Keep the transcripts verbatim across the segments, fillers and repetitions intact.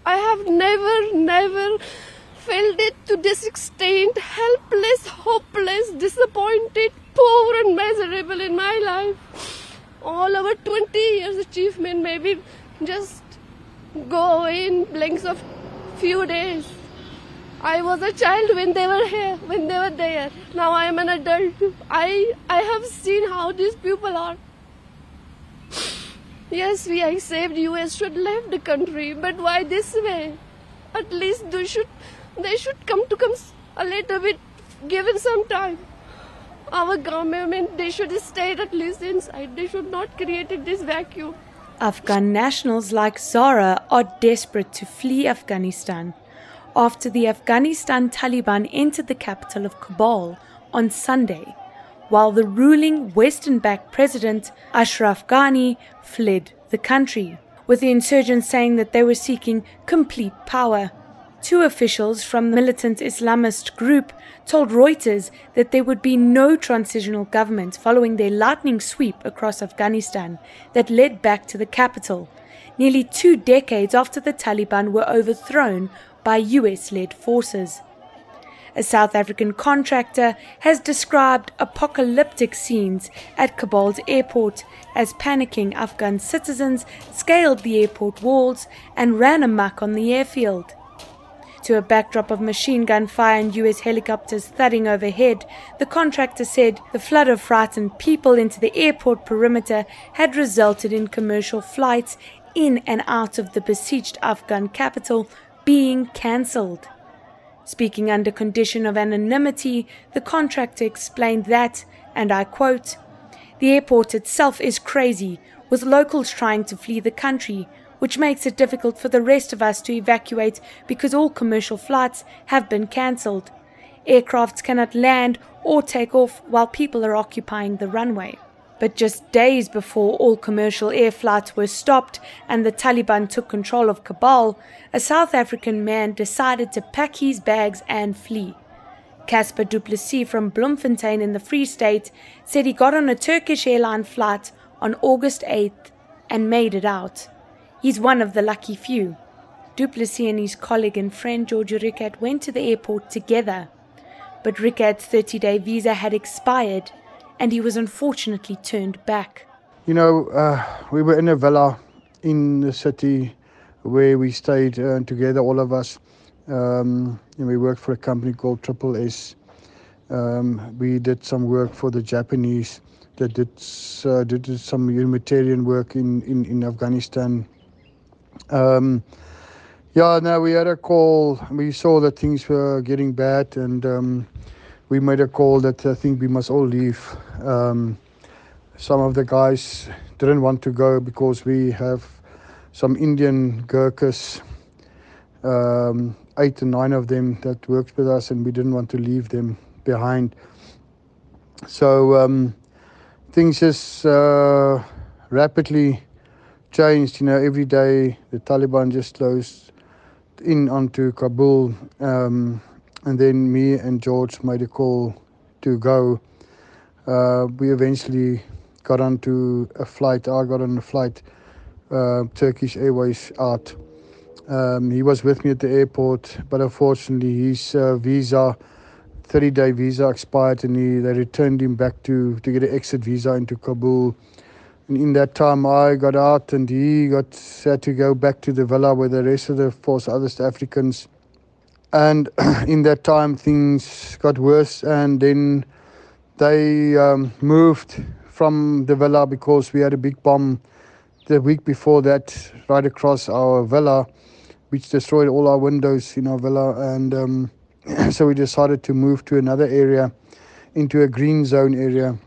I have never, never felt it to this extent, helpless, hopeless, disappointed, poor and miserable in my life. All our twenty years achievement maybe just go away in blinks of few days. I was a child when they were here, when they were there. Now I am an adult. I, I have seen how these people are. Yes, we accept U S should leave the country, but why this way? At least they should, they should come to come a little bit, given some time. Our government, they should stay at least inside. They should not create this vacuum. Afghan nationals like Zara are desperate to flee Afghanistan after the Afghanistan Taliban entered the capital of Kabul on Sunday, while the ruling Western-backed president Ashraf Ghani fled the country, with the insurgents saying that they were seeking complete power. Two officials from the militant Islamist group told Reuters that there would be no transitional government following their lightning sweep across Afghanistan that led back to the capital, nearly two decades after the Taliban were overthrown by U S-led forces. A South African contractor has described apocalyptic scenes at Kabul's airport as panicking Afghan citizens scaled the airport walls and ran amok on the airfield. To a backdrop of machine gun fire and U S helicopters thudding overhead, the contractor said the flood of frightened people into the airport perimeter had resulted in commercial flights in and out of the besieged Afghan capital being cancelled. Speaking under condition of anonymity, the contractor explained that, and I quote, "The airport itself is crazy, with locals trying to flee the country, which makes it difficult for the rest of us to evacuate because all commercial flights have been cancelled. Aircrafts cannot land or take off while people are occupying the runway." But just days before all commercial air flights were stopped and the Taliban took control of Kabul, a South African man decided to pack his bags and flee. Casper Du Plessis from Bloemfontein in the Free State said he got on a Turkish airline flight on August eighth and made it out. He's one of the lucky few. Du Plessis and his colleague and friend George Rickert went to the airport together, but Rickert's thirty-day visa had expired and he was unfortunately turned back. You know, uh, we were in a villa in the city where we stayed uh, together, all of us. Um, and we worked for a company called Triple S. Um, we did some work for the Japanese that did, uh, did some humanitarian work in, in, in Afghanistan. Um, yeah, no, we had a call. We saw that things were getting bad, and um, we made a call that I think we must all leave. Um, some of the guys didn't want to go because we have some Indian Gurkhas, um, eight or nine of them that worked with us, and we didn't want to leave them behind. So um, things just uh, rapidly changed. You know, every day the Taliban just closed in onto Kabul. Um, And then me and George made a call to go. Uh, we eventually got onto a flight. I got on a flight, uh, Turkish Airways out. Um, he was with me at the airport, but unfortunately his uh, visa, thirty-day visa expired, and he, they returned him back to, to get an exit visa into Kabul. And in that time I got out, and he got had to go back to the villa with the rest of the four other South Africans. And in that time, things got worse, and then they um, moved from the villa because we had a big bomb the week before that right across our villa, which destroyed all our windows in our villa. And um, so we decided to move to another area, into a green zone area.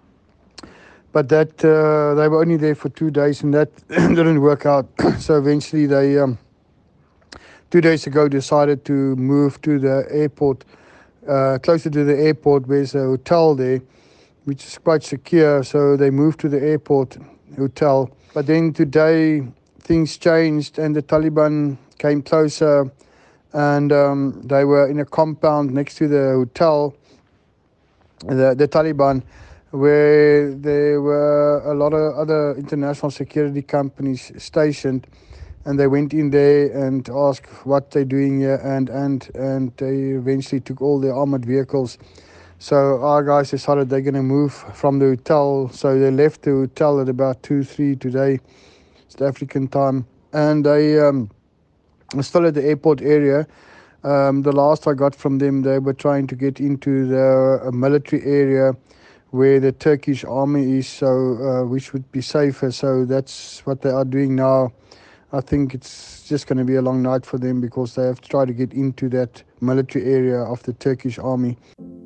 But that uh, they were only there for two days, and that didn't work out. So eventually they... Um, Two days ago, decided to move to the airport, uh, closer to the airport. There's a hotel there, which is quite secure. So they moved to the airport hotel. But then today, things changed, and the Taliban came closer, and um, they were in a compound next to the hotel, the, the Taliban, where there were a lot of other international security companies stationed. and they went in there and asked what they're doing here, and, and, and they eventually took all their armored vehicles. So our guys decided they're going to move from the hotel. So they left the hotel at about two, three today, South African time. And they um, are still at the airport area. Um, the last I got from them, they were trying to get into the uh, military area where the Turkish army is, so uh, which would be safer. So that's what they are doing now. I think it's just going to be a long night for them because they have to try to get into that military area of the Turkish army.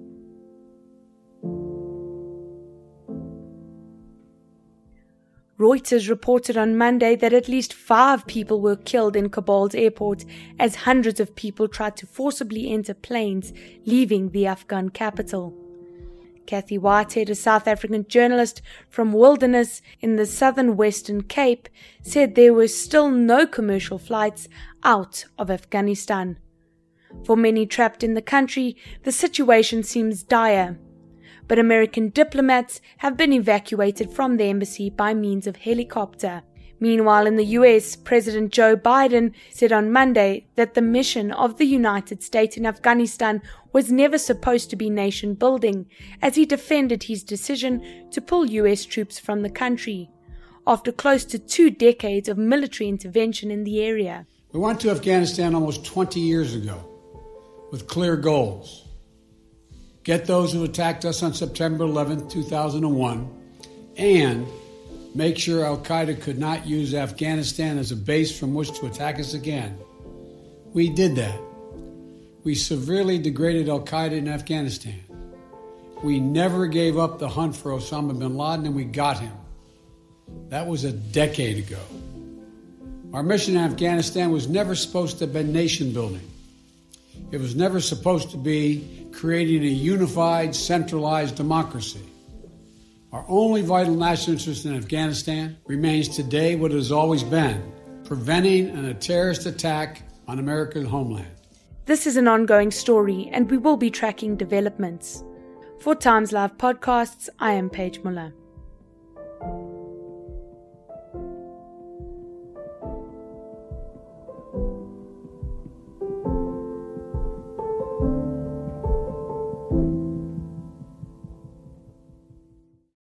Reuters reported on Monday that at least five people were killed in Kabul's airport as hundreds of people tried to forcibly enter planes leaving the Afghan capital. Kathy Whitehead, a South African journalist from Wilderness in the southern Western Cape, said there were still no commercial flights out of Afghanistan. For many trapped in the country, the situation seems dire. But American diplomats have been evacuated from the embassy by means of helicopter. Meanwhile, in the U S, President Joe Biden said on Monday that the mission of the United States in Afghanistan was never supposed to be nation-building, as he defended his decision to pull U S troops from the country, after close to two decades of military intervention in the area. We went to Afghanistan almost twenty years ago with clear goals. Get those who attacked us on September eleventh, two thousand one, and make sure Al-Qaeda could not use Afghanistan as a base from which to attack us again. We did that. We severely degraded Al-Qaeda in Afghanistan. We never gave up the hunt for Osama bin Laden, and we got him. That was a decade ago. Our mission in Afghanistan was never supposed to have been nation building. It was never supposed to be creating a unified, centralized democracy. Our only vital national interest in Afghanistan remains today what it has always been, preventing a terrorist attack on America's homeland. This is an ongoing story, and we will be tracking developments. For Times Live Podcasts, I am Paige Muller.